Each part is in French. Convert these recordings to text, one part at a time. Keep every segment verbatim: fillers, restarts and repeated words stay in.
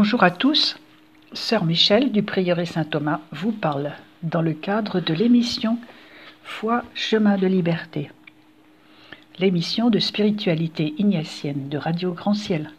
Bonjour à tous, Sœur Michel du Prieuré Saint-Thomas vous parle dans le cadre de l'émission Foi, chemin de liberté, l'émission de spiritualité ignatienne de Radio Grand Ciel.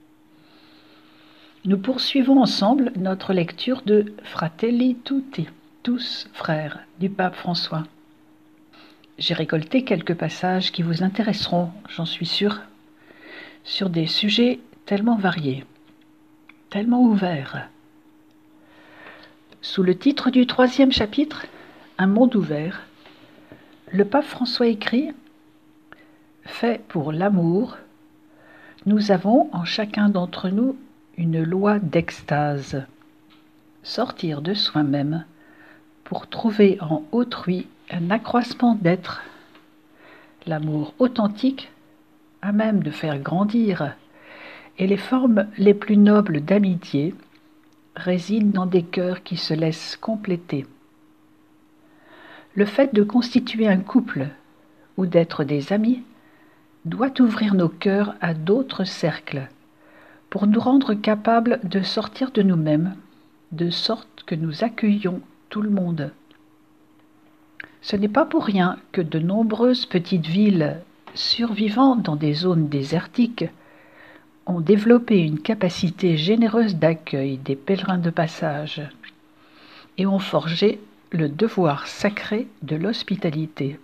Nous poursuivons ensemble notre lecture de Fratelli Tutti, tous frères, du pape François. J'ai récolté quelques passages qui vous intéresseront, j'en suis sûre, sur des sujets tellement variés, tellement ouverts. Sous le titre du troisième chapitre, Un monde ouvert, le pape François écrit « Fait pour l'amour, nous avons en chacun d'entre nous une loi d'extase, sortir de soi-même pour trouver en autrui un accroissement d'être, l'amour authentique à même de faire grandir, et les formes les plus nobles d'amitié résident dans des cœurs qui se laissent compléter. Le fait de constituer un couple ou d'être des amis doit ouvrir nos cœurs à d'autres cercles pour nous rendre capables de sortir de nous-mêmes, de sorte que nous accueillons tout le monde. Ce n'est pas pour rien que de nombreuses petites villes survivant dans des zones désertiques ont développé une capacité généreuse d'accueil des pèlerins de passage et ont forgé le devoir sacré de l'hospitalité.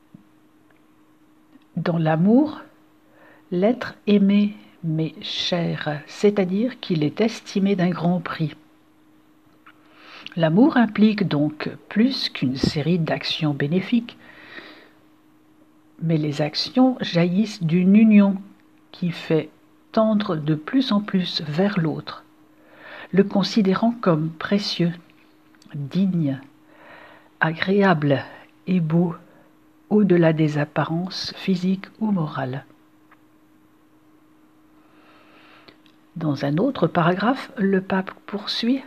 Dans l'amour, l'être aimé mais cher, c'est-à-dire qu'il est estimé d'un grand prix. L'amour implique donc plus qu'une série d'actions bénéfiques, mais les actions jaillissent d'une union qui fait tendre de plus en plus vers l'autre, le considérant comme précieux, digne, agréable et beau, au-delà des apparences physiques ou morales. Dans un autre paragraphe, le pape poursuit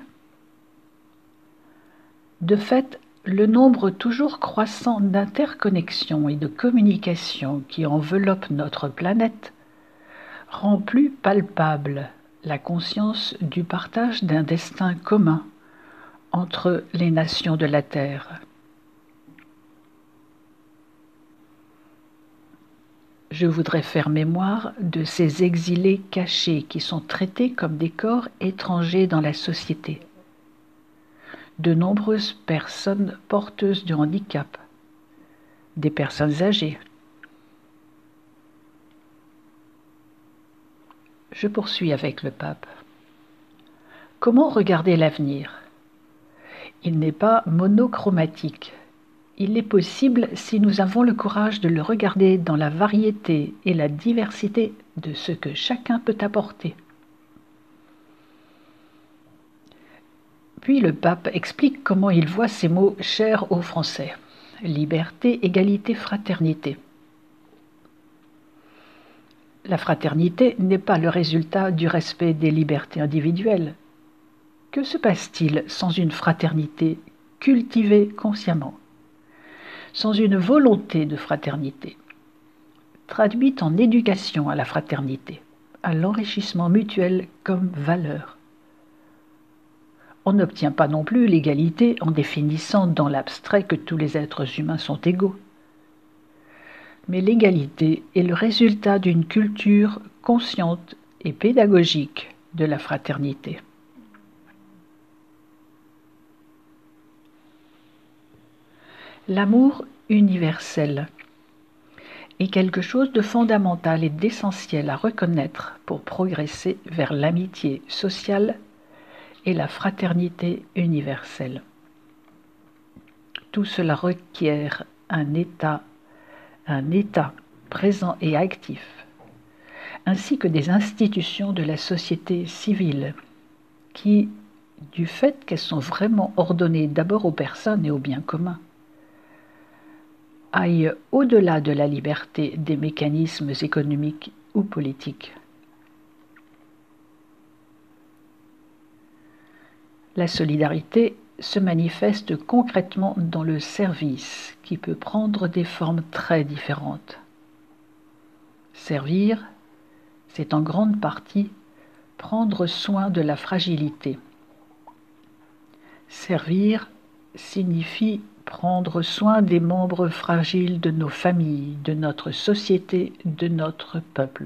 « De fait, le nombre toujours croissant d'interconnexions et de communications qui enveloppent notre planète rend plus palpable la conscience du partage d'un destin commun entre les nations de la Terre. Je voudrais faire mémoire de ces exilés cachés qui sont traités comme des corps étrangers dans la société. De nombreuses personnes porteuses de handicap, des personnes âgées. Je poursuis avec le pape. Comment regarder l'avenir ? Il n'est pas monochromatique. Il est possible si nous avons le courage de le regarder dans la variété et la diversité de ce que chacun peut apporter. Puis le pape explique comment il voit ces mots chers aux Français. Liberté, égalité, fraternité. La fraternité n'est pas le résultat du respect des libertés individuelles. Que se passe-t-il sans une fraternité cultivée consciemment, sans une volonté de fraternité, traduite en éducation à la fraternité, à l'enrichissement mutuel comme valeur? On n'obtient pas non plus l'égalité en définissant dans l'abstrait que tous les êtres humains sont égaux. Mais l'égalité est le résultat d'une culture consciente et pédagogique de la fraternité. L'amour universel est quelque chose de fondamental et d'essentiel à reconnaître pour progresser vers l'amitié sociale et la fraternité universelle. Tout cela requiert un état un État présent et actif, ainsi que des institutions de la société civile qui, du fait qu'elles sont vraiment ordonnées d'abord aux personnes et aux biens communs, aillent au-delà de la liberté des mécanismes économiques ou politiques. La solidarité se manifeste concrètement dans le service qui peut prendre des formes très différentes. Servir, c'est en grande partie prendre soin de la fragilité. Servir signifie prendre soin des membres fragiles de nos familles, de notre société, de notre peuple.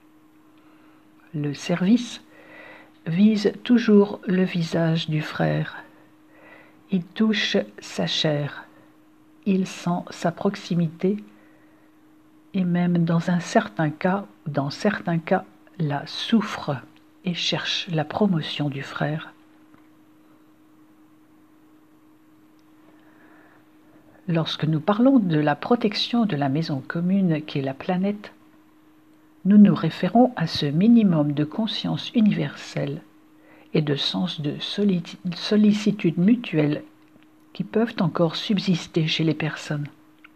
Le service vise toujours le visage du frère. Il touche sa chair, il sent sa proximité et même dans un certain cas, dans certains cas, la souffre et cherche la promotion du frère. Lorsque nous parlons de la protection de la maison commune qu'est la planète, nous nous référons à ce minimum de conscience universelle et de sens de sollicitude mutuelle qui peuvent encore subsister chez les personnes.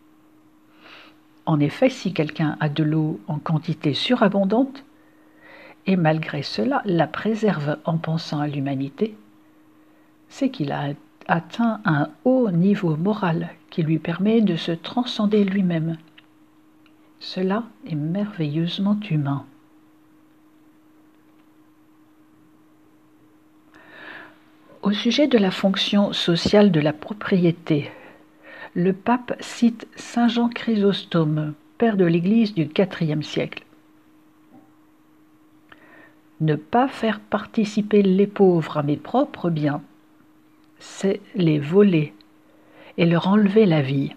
En effet, si quelqu'un a de l'eau en quantité surabondante, et malgré cela la préserve en pensant à l'humanité, c'est qu'il a atteint un haut niveau moral qui lui permet de se transcender lui-même. Cela est merveilleusement humain. Au sujet de la fonction sociale de la propriété, le pape cite saint Jean Chrysostome, père de l'Église du quatrième siècle. Ne pas faire participer les pauvres à mes propres biens, c'est les voler et leur enlever la vie.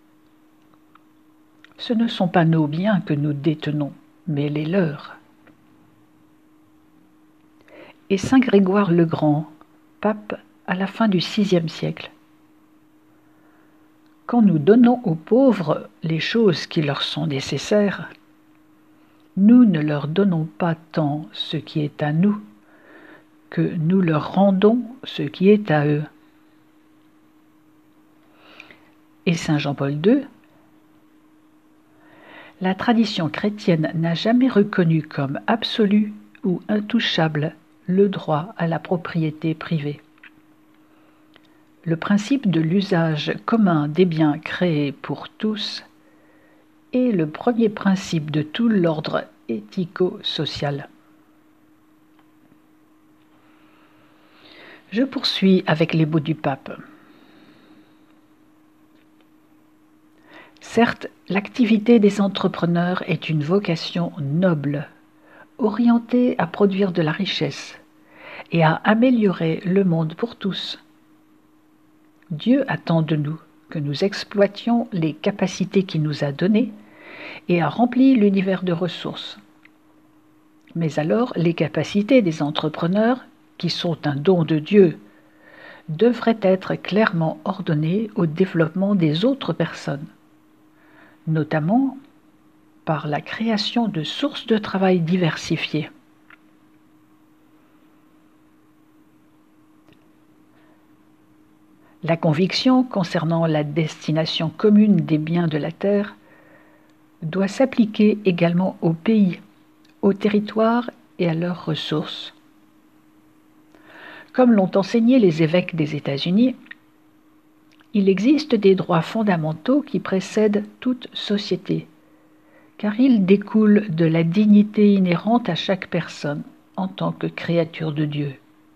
Ce ne sont pas nos biens que nous détenons, mais les leurs. Et saint Grégoire le Grand, pape à la fin du sixième siècle. Quand nous donnons aux pauvres les choses qui leur sont nécessaires, nous ne leur donnons pas tant ce qui est à nous que nous leur rendons ce qui est à eux. Et saint Jean-Paul deux, la tradition chrétienne n'a jamais reconnu comme absolu ou intouchable le droit à la propriété privée. Le principe de l'usage commun des biens créés pour tous est le premier principe de tout l'ordre éthico-social. Je poursuis avec les mots du pape. Certes, l'activité des entrepreneurs est une vocation noble, orientée à produire de la richesse et à améliorer le monde pour tous. Dieu attend de nous que nous exploitions les capacités qu'il nous a données et a rempli l'univers de ressources. Mais alors, les capacités des entrepreneurs, qui sont un don de Dieu, devraient être clairement ordonnées au développement des autres personnes, notamment par la création de sources de travail diversifiées. La conviction concernant la destination commune des biens de la terre doit s'appliquer également aux pays, aux territoires et à leurs ressources. Comme l'ont enseigné les évêques des États-Unis, il existe des droits fondamentaux qui précèdent toute société, car ils découlent de la dignité inhérente à chaque personne en tant que créature de Dieu.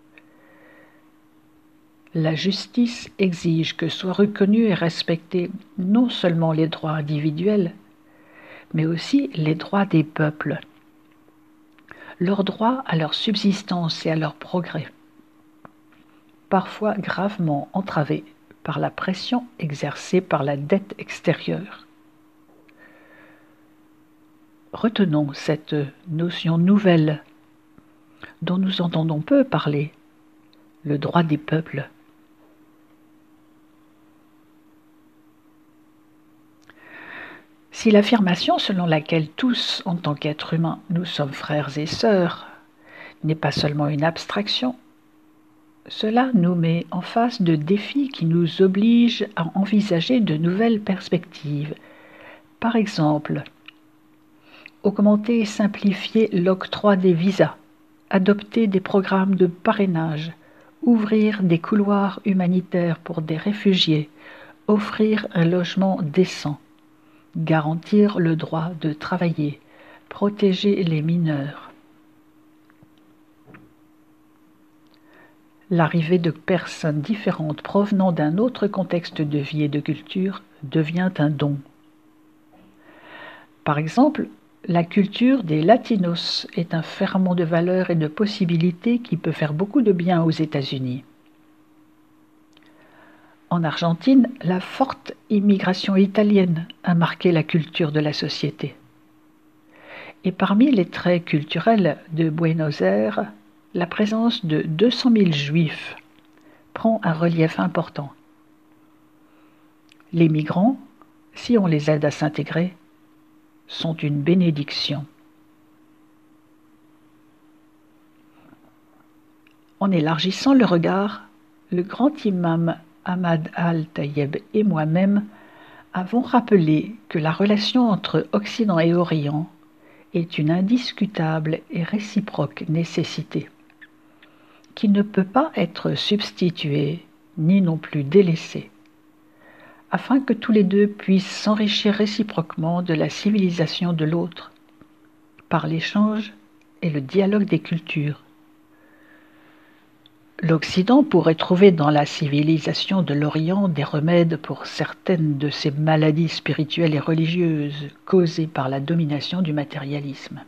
La justice exige que soient reconnus et respectés non seulement les droits individuels, mais aussi les droits des peuples, leur droit à leur subsistance et à leur progrès, parfois gravement entravés par la pression exercée par la dette extérieure. Retenons cette notion nouvelle dont nous entendons peu parler, le droit des peuples. Si l'affirmation selon laquelle tous, en tant qu'êtres humains, nous sommes frères et sœurs, n'est pas seulement une abstraction, cela nous met en face de défis qui nous obligent à envisager de nouvelles perspectives. Par exemple, augmenter et simplifier l'octroi des visas, adopter des programmes de parrainage, ouvrir des couloirs humanitaires pour des réfugiés, offrir un logement décent, garantir le droit de travailler, protéger les mineurs. L'arrivée de personnes différentes provenant d'un autre contexte de vie et de culture devient un don. Par exemple, la culture des Latinos est un ferment de valeurs et de possibilités qui peut faire beaucoup de bien aux États-Unis. En Argentine, la forte immigration italienne a marqué la culture de la société. Et parmi les traits culturels de Buenos Aires, la présence de deux cent mille juifs prend un relief important. Les migrants, si on les aide à s'intégrer, sont une bénédiction. En élargissant le regard, le grand imam Ahmad al-Tayeb et moi-même avons rappelé que la relation entre Occident et Orient est une indiscutable et réciproque nécessité, qui ne peut pas être substituée ni non plus délaissée, afin que tous les deux puissent s'enrichir réciproquement de la civilisation de l'autre, par l'échange et le dialogue des cultures. L'Occident pourrait trouver dans la civilisation de l'Orient des remèdes pour certaines de ces maladies spirituelles et religieuses causées par la domination du matérialisme.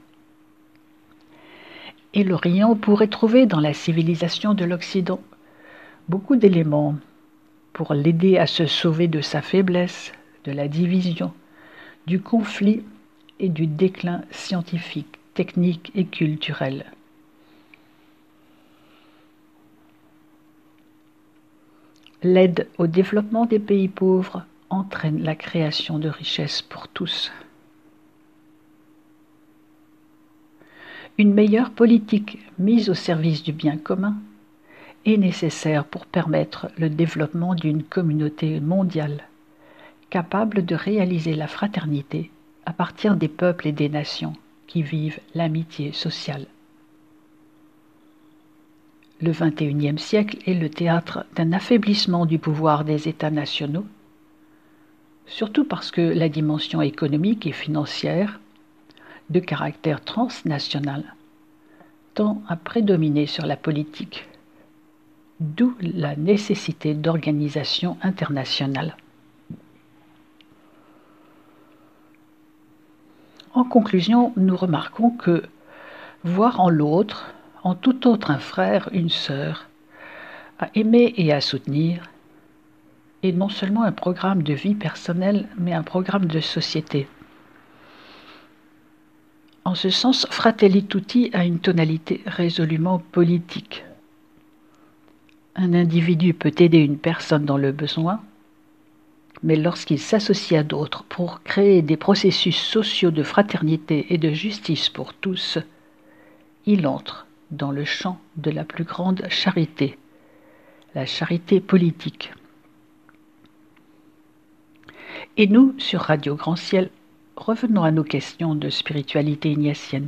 Et l'Orient pourrait trouver dans la civilisation de l'Occident beaucoup d'éléments pour l'aider à se sauver de sa faiblesse, de la division, du conflit et du déclin scientifique, technique et culturel. L'aide au développement des pays pauvres entraîne la création de richesses pour tous. Une meilleure politique mise au service du bien commun est nécessaire pour permettre le développement d'une communauté mondiale capable de réaliser la fraternité à partir des peuples et des nations qui vivent l'amitié sociale. Le vingt et unième siècle est le théâtre d'un affaiblissement du pouvoir des États nationaux, surtout parce que la dimension économique et financière, de caractère transnational, tend à prédominer sur la politique, d'où la nécessité d'organisation internationale. En conclusion, nous remarquons que voir en l'autre, en tout autre un frère, une sœur, à aimer et à soutenir, est non seulement un programme de vie personnelle, mais un programme de société. En ce sens, Fratelli Tutti a une tonalité résolument politique. Un individu peut aider une personne dans le besoin, mais lorsqu'il s'associe à d'autres pour créer des processus sociaux de fraternité et de justice pour tous, il entre dans le champ de la plus grande charité, la charité politique. Et nous, sur Radio Grand Ciel, revenons à nos questions de spiritualité ignatienne.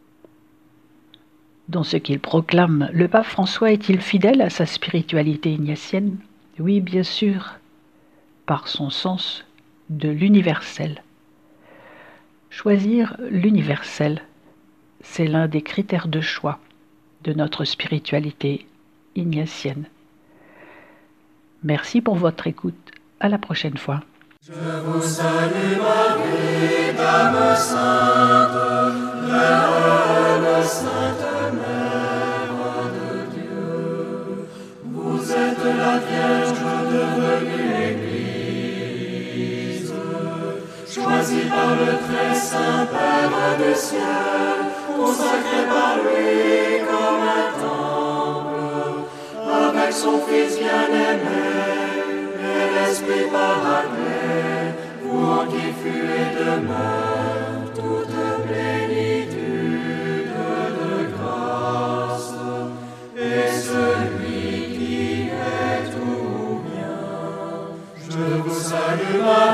Dans ce qu'il proclame, le pape François est-il fidèle à sa spiritualité ignatienne? Oui, bien sûr, par son sens de l'universel. Choisir l'universel, c'est l'un des critères de choix de notre spiritualité ignatienne. Merci pour votre écoute. À la prochaine fois. Je vous salue Marie, Dame sainte, Reine sainte Mère de Dieu. Vous êtes la Vierge devenue Église, choisie par le très saint Père du ciel, consacrée par lui comme un temple, avec son Fils bien-aimé et l'Esprit paraclet, vous en qui fut et demeure toute plénitude de grâce, et celui qui est tout bien. Je vous salue Marie.